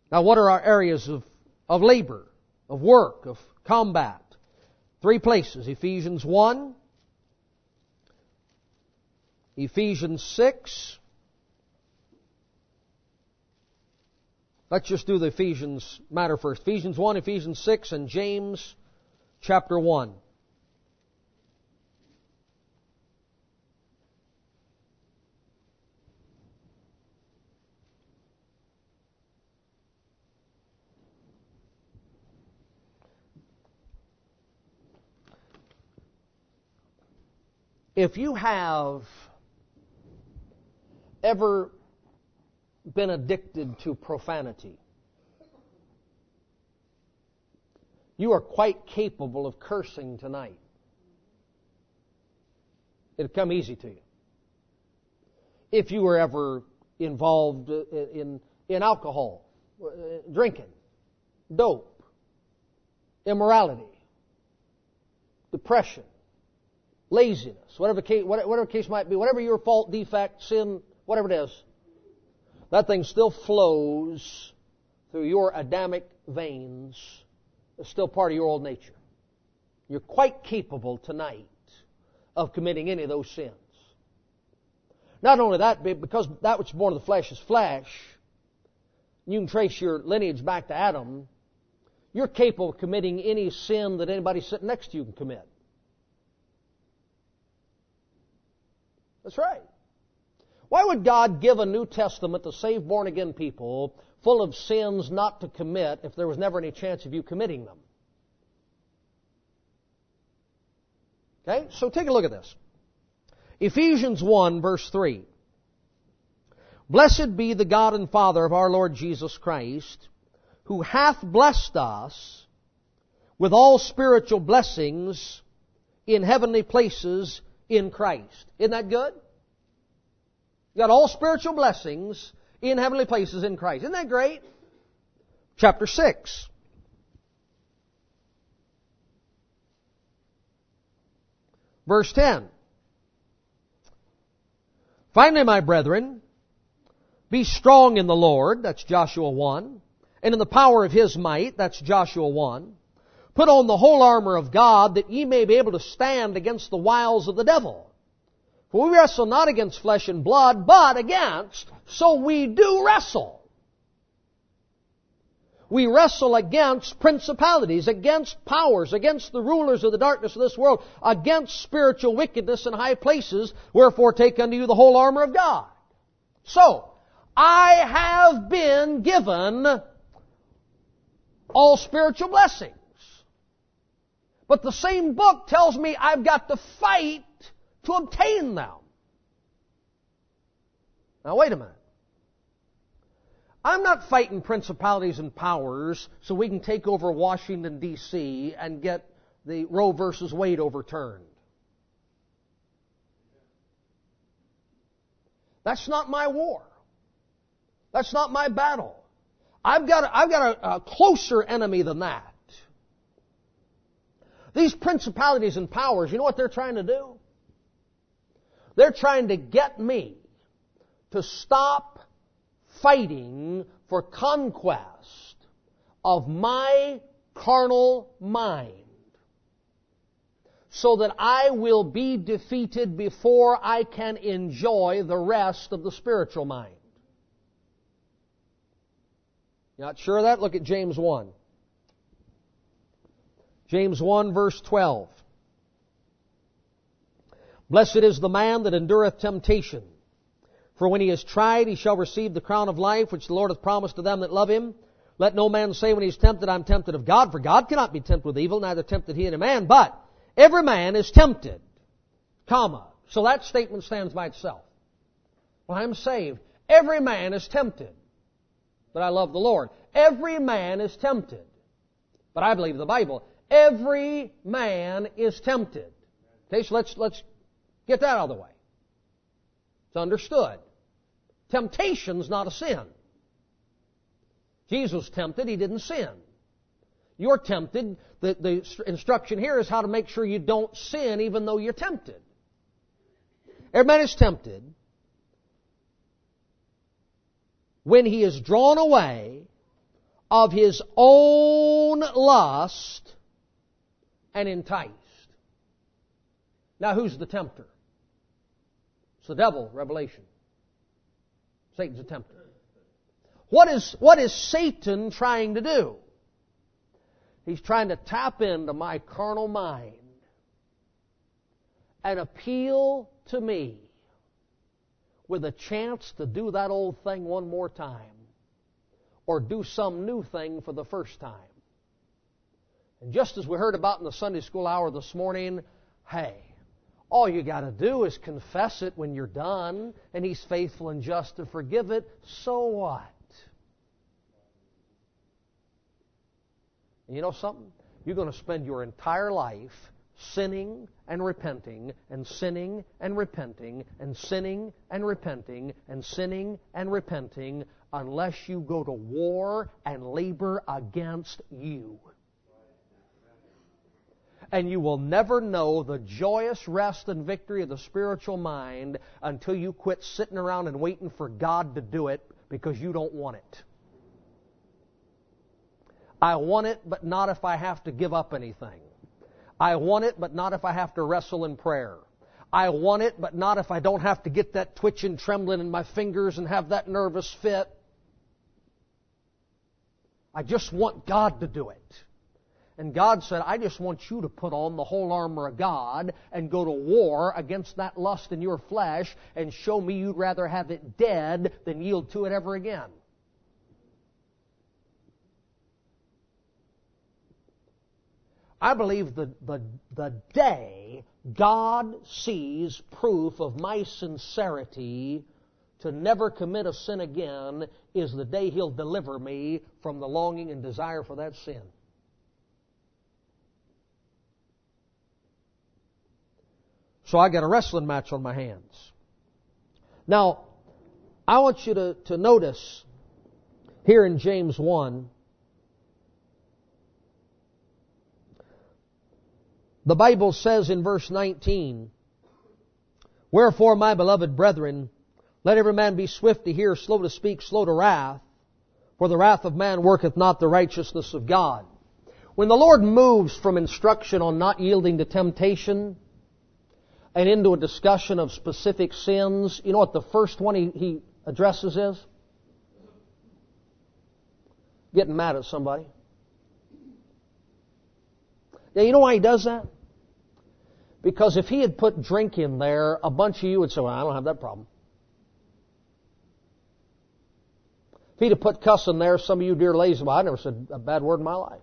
Now, what are our areas of, of labor, of work, of combat? Three places. Ephesians one, Ephesians six. Let's just do the Ephesians matter first. Ephesians one, Ephesians six, and James chapter one. If you have ever been addicted to profanity, you are quite capable of cursing tonight. It'll come easy to you. If you were ever involved in, in alcohol, drinking, dope, immorality, depression, laziness, whatever case, whatever case might be, whatever your fault, defect, sin, whatever it is, that thing still flows through your Adamic veins. It's still part of your old nature. You're quite capable tonight of committing any of those sins. Not only that, but because that which is born of the flesh is flesh, you can trace your lineage back to Adam, you're capable of committing any sin that anybody sitting next to you can commit. That's right. Why would God give a New Testament to save born-again people full of sins not to commit if there was never any chance of you committing them? Okay, so take a look at this. Ephesians one, verse three. Blessed be the God and Father of our Lord Jesus Christ, who hath blessed us with all spiritual blessings in heavenly places in Christ. Isn't that good? You got all spiritual blessings in heavenly places in Christ. Isn't that great? Chapter six. Verse ten. Finally, my brethren, be strong in the Lord, that's Joshua one, and in the power of His might, that's Joshua one. Put on the whole armor of God, that ye may be able to stand against the wiles of the devil. For we wrestle not against flesh and blood, but against, so we do wrestle. We wrestle against principalities, against powers, against the rulers of the darkness of this world, against spiritual wickedness in high places. Wherefore take unto you the whole armor of God. So, I have been given all spiritual blessings. But the same book tells me I've got to fight to obtain them. Now wait a minute. I'm not fighting principalities and powers so we can take over Washington, D C and get the Roe versus Wade overturned. That's not my war. That's not my battle. I've got a, I've got a, a closer enemy than that. These principalities and powers, you know what they're trying to do? They're trying to get me to stop fighting for conquest of my carnal mind so that I will be defeated before I can enjoy the rest of the spiritual mind. You not sure of that? Look at James one. James one, verse twelve. Blessed is the man that endureth temptation. For when he is tried, he shall receive the crown of life, which the Lord hath promised to them that love Him. Let no man say when he is tempted, I am tempted of God. For God cannot be tempted with evil, neither tempted He any man. But every man is tempted, comma. So that statement stands by itself. Well, I'm saved. Every man is tempted, but I love the Lord. Every man is tempted, but I believe the Bible. Every man is tempted. Okay, so let's let's get that out of the way. It's understood. Temptation's not a sin. Jesus was tempted, He didn't sin. You're tempted. The, the instruction here is how to make sure you don't sin even though you're tempted. Every man is tempted when he is drawn away of his own lust and enticed. Now who's the tempter? It's the devil, Revelation. Satan's a tempter. What is, what is Satan trying to do? He's trying to tap into my carnal mind and appeal to me with a chance to do that old thing one more time or do some new thing for the first time. And just as we heard about in the Sunday school hour this morning, hey, all you got to do is confess it when you're done, and He's faithful and just to forgive it. So what? And you know something? You're going to spend your entire life sinning and repenting and sinning and repenting and sinning and repenting and sinning and repenting unless you go to war and labor against you. And you will never know the joyous rest and victory of the spiritual mind until you quit sitting around and waiting for God to do it because you don't want it. I want it, but not if I have to give up anything. I want it, but not if I have to wrestle in prayer. I want it, but not if I don't have to get that twitch and trembling in my fingers and have that nervous fit. I just want God to do it. And God said, I just want you to put on the whole armor of God and go to war against that lust in your flesh and show me you'd rather have it dead than yield to it ever again. I believe the, the, the day God sees proof of my sincerity to never commit a sin again is the day He'll deliver me from the longing and desire for that sin. So I got a wrestling match on my hands. Now, I want you to, to notice here in James one, the Bible says in verse nineteen, Wherefore, my beloved brethren, let every man be swift to hear, slow to speak, slow to wrath, for the wrath of man worketh not the righteousness of God. When the Lord moves from instruction on not yielding to temptation and into a discussion of specific sins, you know what the first one he, he addresses is? Getting mad at somebody. Yeah, you know why He does that? Because if He had put drink in there, a bunch of you would say, well, I don't have that problem. If He'd have put cuss in there, some of you dear lazy, well, I never said a bad word in my life.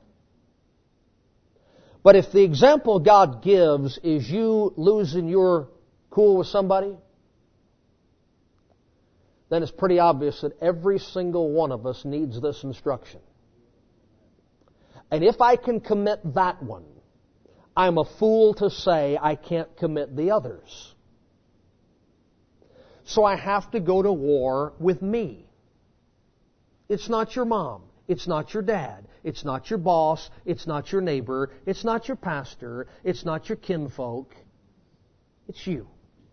But if the example God gives is you losing your cool with somebody, then it's pretty obvious that every single one of us needs this instruction. And if I can commit that one, I'm a fool to say I can't commit the others. So I have to go to war with me. It's not your mom. It's not your dad. It's not your boss. It's not your neighbor. It's not your pastor. It's not your kinfolk. It's you.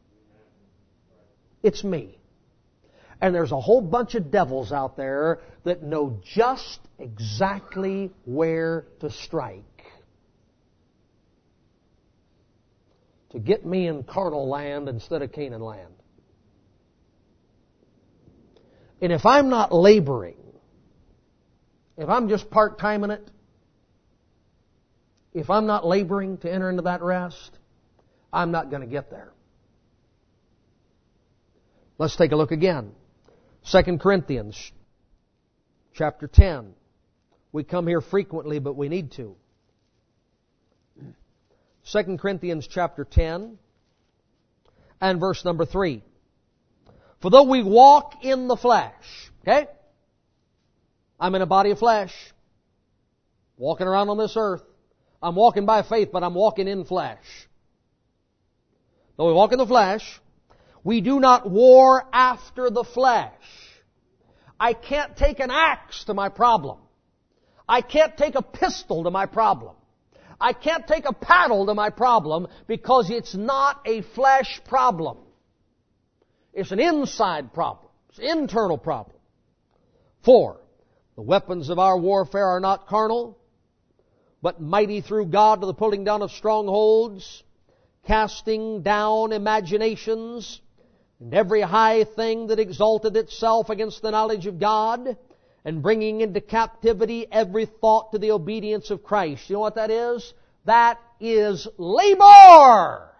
It's me. And there's a whole bunch of devils out there that know just exactly where to strike to get me in carnal land instead of Canaan land. And if I'm not laboring, if I'm just part-time in it, if I'm not laboring to enter into that rest, I'm not going to get there. Let's take a look again. Second Corinthians chapter ten. We come here frequently, but we need to. Second Corinthians chapter ten and verse number three. For though we walk in the flesh, okay? I'm in a body of flesh, walking around on this earth. I'm walking by faith, but I'm walking in flesh. Though we walk in the flesh, we do not war after the flesh. I can't take an axe to my problem. I can't take a pistol to my problem. I can't take a paddle to my problem because it's not a flesh problem. It's an inside problem. It's an internal problem. For The weapons of our warfare are not carnal, but mighty through God to the pulling down of strongholds, casting down imaginations, and every high thing that exalted itself against the knowledge of God, and bringing into captivity every thought to the obedience of Christ. You know what that is? That is labor.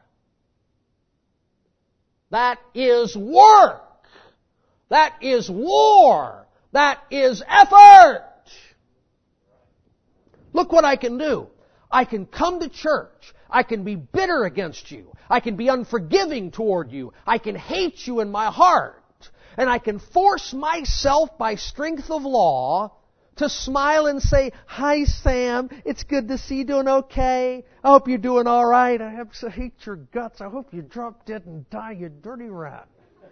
That is work. That is war. That is effort. Look what I can do. I can come to church. I can be bitter against you. I can be unforgiving toward you. I can hate you in my heart. And I can force myself by strength of law to smile and say, "Hi, Sam. It's good to see you. Doing okay? I hope you're doing all right. I have to hate your guts. I hope you drop dead and die, you dirty rat."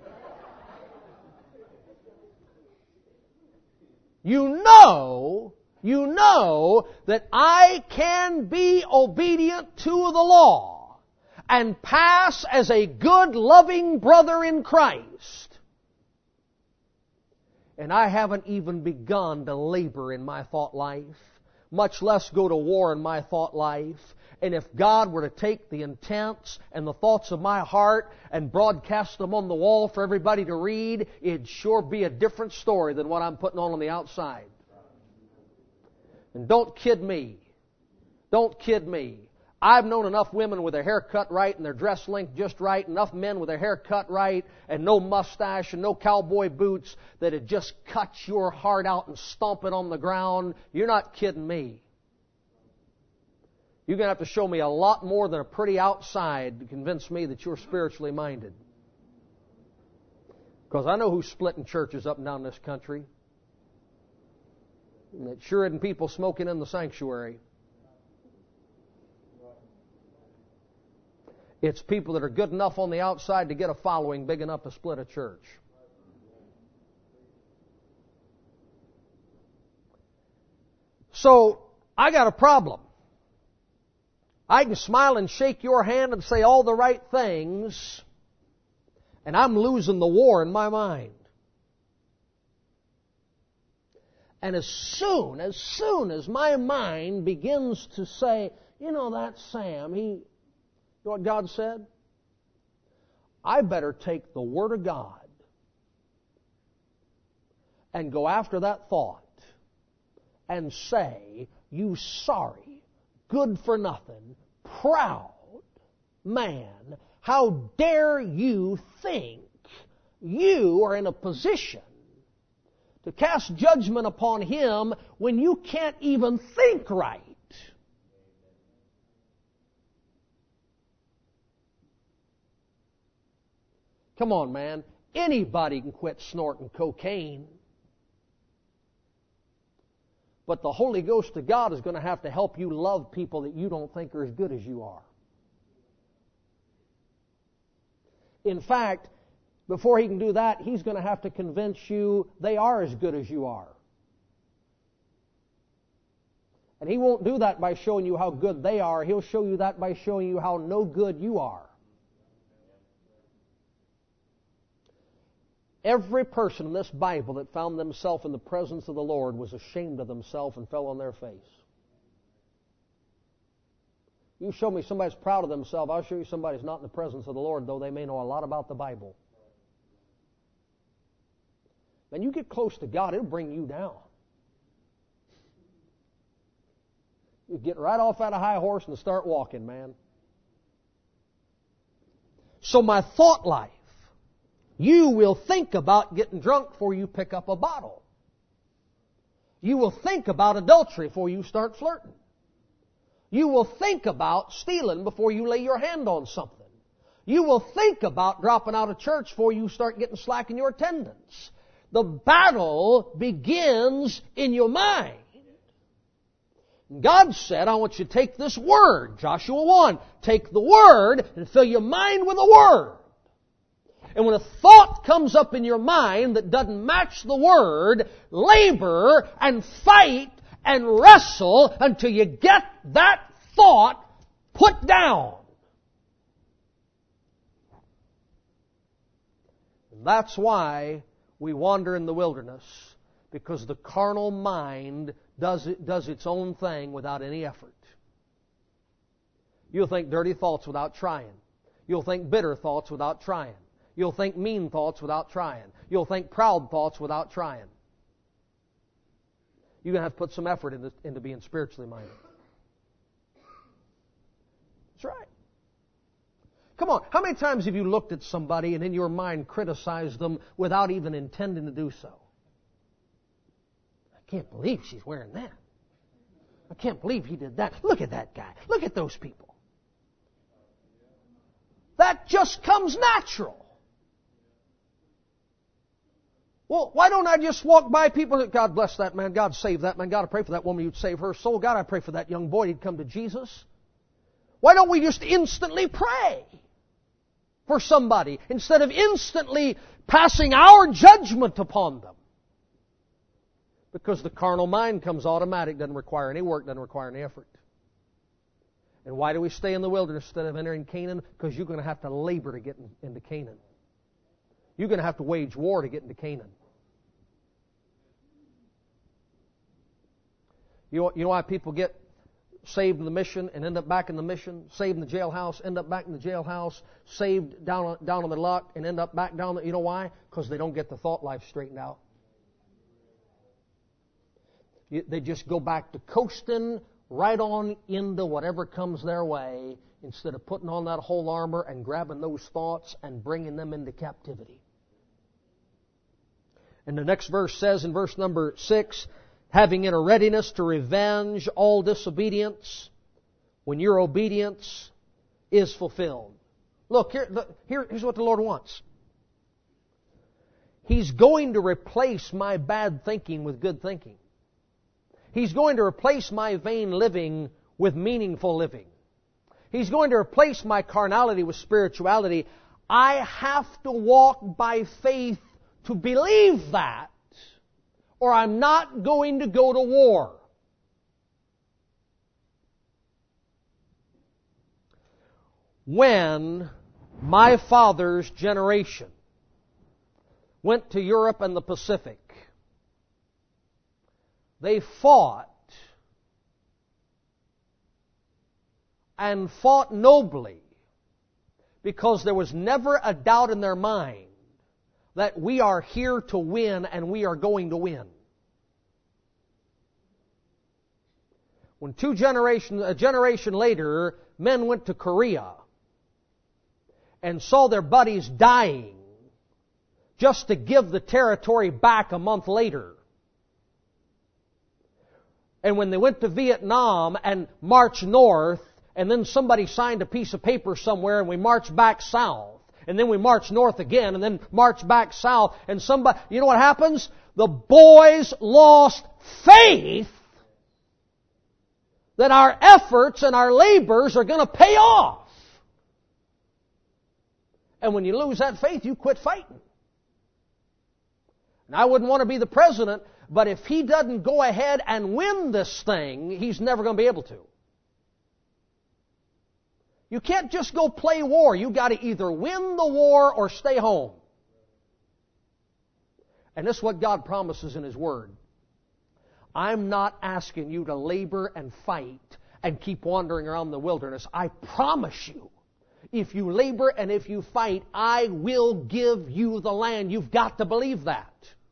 You know, you know that I can be obedient to the law and pass as a good, loving brother in Christ. And I haven't even begun to labor in my thought life, much less go to war in my thought life. And if God were to take the intents and the thoughts of my heart and broadcast them on the wall for everybody to read, it'd sure be a different story than what I'm putting on on the outside. And don't kid me. Don't kid me. I've known enough women with their hair cut right and their dress length just right, enough men with their hair cut right and no mustache and no cowboy boots that it just cuts your heart out and stomp it on the ground. You're not kidding me. You're going to have to show me a lot more than a pretty outside to convince me that you're spiritually minded. Because I know who's splitting churches up and down this country. And it sure isn't people smoking in the sanctuary. It's people that are good enough on the outside to get a following big enough to split a church. So, I got a problem. I can smile and shake your hand and say all the right things, and I'm losing the war in my mind. And as soon, as soon as my mind begins to say, you know, that Sam, he... You know what God said? I better take the Word of God and go after that thought and say, you sorry, good for nothing, proud man, how dare you think you are in a position to cast judgment upon him when you can't even think right? Come on, man. Anybody can quit snorting cocaine. But the Holy Ghost of God is going to have to help you love people that you don't think are as good as you are. In fact, before He can do that, He's going to have to convince you they are as good as you are. And He won't do that by showing you how good they are. He'll show you that by showing you how no good you are. Every person in this Bible that found themselves in the presence of the Lord was ashamed of themselves and fell on their face. You show me somebody's proud of themselves, I'll show you somebody's not in the presence of the Lord, though they may know a lot about the Bible. When you get close to God, it'll bring you down. You get right off that high horse and start walking, man. So my thought life, you will think about getting drunk before you pick up a bottle. You will think about adultery before you start flirting. You will think about stealing before you lay your hand on something. You will think about dropping out of church before you start getting slack in your attendance. The battle begins in your mind. God said, I want you to take this Word, Joshua one, take the Word and fill your mind with the Word. And when a thought comes up in your mind that doesn't match the Word, labor and fight and wrestle until you get that thought put down. And that's why we wander in the wilderness. Because the carnal mind does, it, does its own thing without any effort. You'll think dirty thoughts without trying. You'll think bitter thoughts without trying. You'll think mean thoughts without trying. You'll think proud thoughts without trying. You're going to have to put some effort into, into being spiritually minded. That's right. Come on, how many times have you looked at somebody and in your mind criticized them without even intending to do so? I can't believe she's wearing that. I can't believe he did that. Look at that guy. Look at those people. That just comes natural. Well, why don't I just walk by people that, God bless that man, God save that man, God I pray for that woman, you'd save her soul, God I pray for that young boy, he'd come to Jesus. Why don't we just instantly pray for somebody instead of instantly passing our judgment upon them? Because the carnal mind comes automatic, doesn't require any work, doesn't require any effort. And why do we stay in the wilderness instead of entering Canaan? Because you're going to have to labor to get in, into Canaan. You're going to have to wage war to get into Canaan. You know, you know why people get saved in the mission and end up back in the mission? Saved in the jailhouse, end up back in the jailhouse. Saved down on, down on the luck and end up back down there. You know why? Because they don't get the thought life straightened out. You, they just go back to coasting right on into whatever comes their way instead of putting on that whole armor and grabbing those thoughts and bringing them into captivity. And the next verse says in verse number six, having in a readiness to revenge all disobedience when your obedience is fulfilled. Look, here, the, here, here's what the Lord wants. He's going to replace my bad thinking with good thinking. He's going to replace my vain living with meaningful living. He's going to replace my carnality with spirituality. I have to walk by faith to believe that, or I'm not going to go to war. When my father's generation went to Europe and the Pacific, they fought and fought nobly because there was never a doubt in their mind that we are here to win and we are going to win. When two generations, a generation later, men went to Korea and saw their buddies dying just to give the territory back a month later. And when they went to Vietnam and marched north, and then somebody signed a piece of paper somewhere and we marched back south, and then we marched north again, and then marched back south, and somebody, you know what happens? The boys lost faith that our efforts and our labors are going to pay off. And when you lose that faith, you quit fighting. And I wouldn't want to be the president, but if he doesn't go ahead and win this thing, he's never going to be able to. You can't just go play war. You've got to either win the war or stay home. And this is what God promises in His Word. I'm not asking you to labor and fight and keep wandering around the wilderness. I promise you, if you labor and if you fight, I will give you the land. You've got to believe that.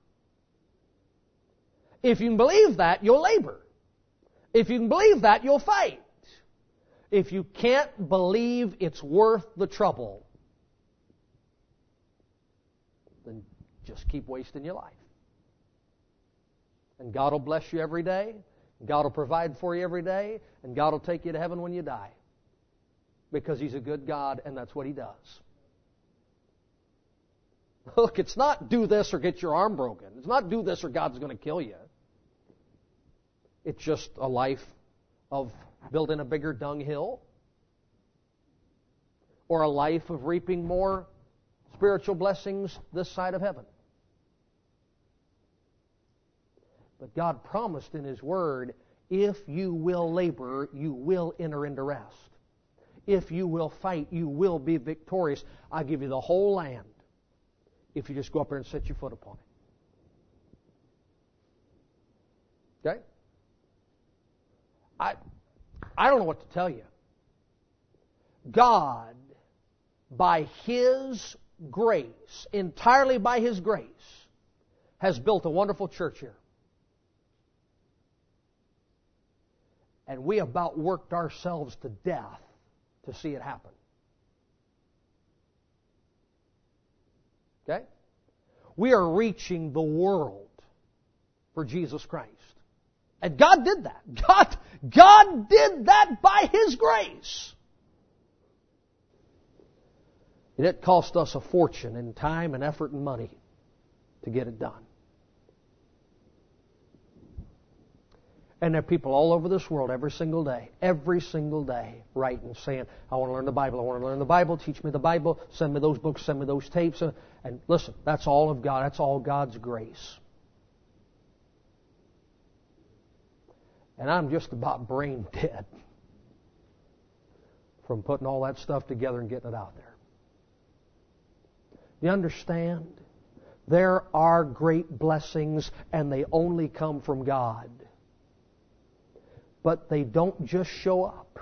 If you can believe that, you'll labor. If you can believe that, you'll fight. If you can't believe it's worth the trouble, then just keep wasting your life. And God will bless you every day. God will provide for you every day. And God will take you to heaven when you die. Because He's a good God, and that's what He does. Look, it's not do this or get your arm broken. It's not do this or God's going to kill you. It's just a life of building a bigger dunghill, or a life of reaping more spiritual blessings this side of heaven. But God promised in His Word, if you will labor, you will enter into rest. If you will fight, you will be victorious. I'll give you the whole land if you just go up there and set your foot upon it. I, I don't know what to tell you. God, by His grace, entirely by His grace, has built a wonderful church here. And we about worked ourselves to death to see it happen. Okay? We are reaching the world for Jesus Christ. And God did that. God, God did that by His grace. And it cost us a fortune in time and effort and money to get it done. And there are people all over this world every single day, every single day, writing, saying, I want to learn the Bible, I want to learn the Bible, teach me the Bible, send me those books, send me those tapes. And listen, that's all of God. That's all God's grace. And I'm just about brain dead from putting all that stuff together and getting it out there. You understand? There are great blessings, and they only come from God. But they don't just show up.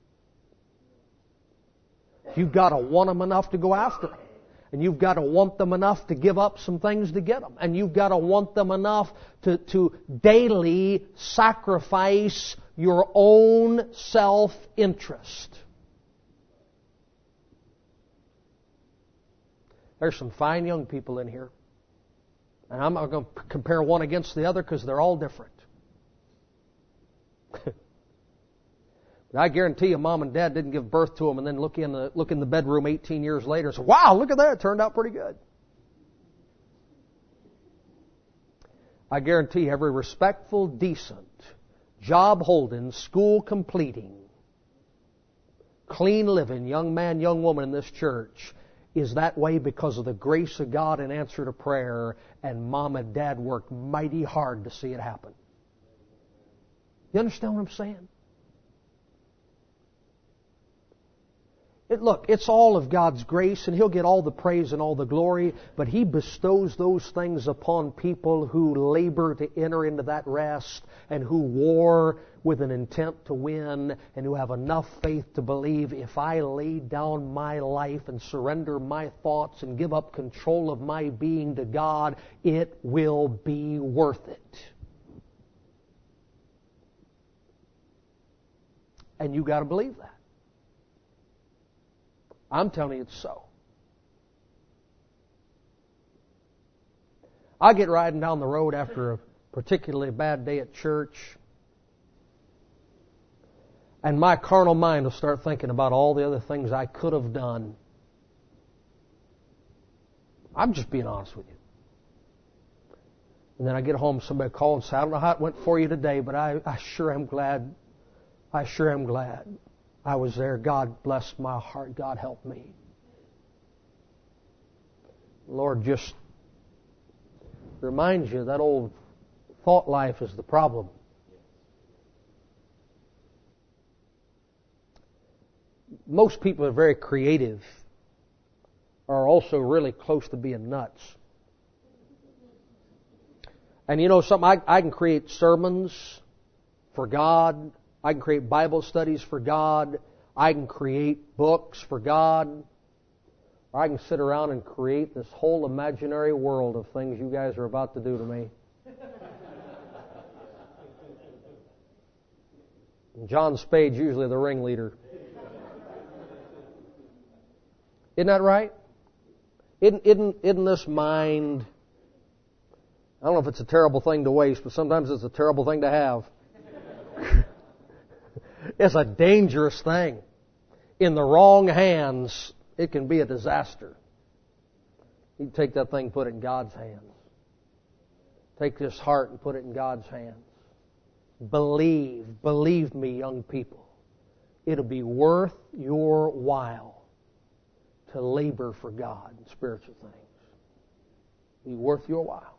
You've got to want them enough to go after them. And you've got to want them enough to give up some things to get them. And you've got to want them enough to, to daily sacrifice your own self-interest. There's some fine young people in here. And I'm not going to compare one against the other because they're all different. But I guarantee you, Mom and Dad didn't give birth to them and then look in the look in the bedroom eighteen years later and say, "Wow, look at that! It turned out pretty good." I guarantee every respectful, decent, job-holding, school-completing, clean-living young man, young woman in this church is that way because of the grace of God in answer to prayer, and Mom and Dad worked mighty hard to see it happen. You understand what I'm saying? It, look, it's all of God's grace, and He'll get all the praise and all the glory, but He bestows those things upon people who labor to enter into that rest, and who war with an intent to win, and who have enough faith to believe, if I lay down my life and surrender my thoughts and give up control of my being to God, it will be worth it. And you got to believe that. I'm telling you it's so. I get riding down the road after a particularly bad day at church, and my carnal mind will start thinking about all the other things I could have done. I'm just being honest with you. And then I get home, somebody calls and says, "I don't know how it went for you today, but I, I sure am glad. I sure am glad I was there. God blessed my heart. God helped me." Lord just reminds you that old thought life is the problem. Most people are very creative, are also really close to being nuts. And you know something, I, I can create sermons for God. I can create Bible studies for God. I can create books for God. Or I can sit around and create this whole imaginary world of things you guys are about to do to me. And John Spade's usually the ringleader. Isn't that right? Isn't, isn't, isn't this mind... I don't know if it's a terrible thing to waste, but sometimes it's a terrible thing to have. It's a dangerous thing. In the wrong hands, it can be a disaster. You take that thing, put it in God's hands. Take this heart and put it in God's hands. Believe, believe me, young people. It'll be worth your while to labor for God in spiritual things. It'll be worth your while.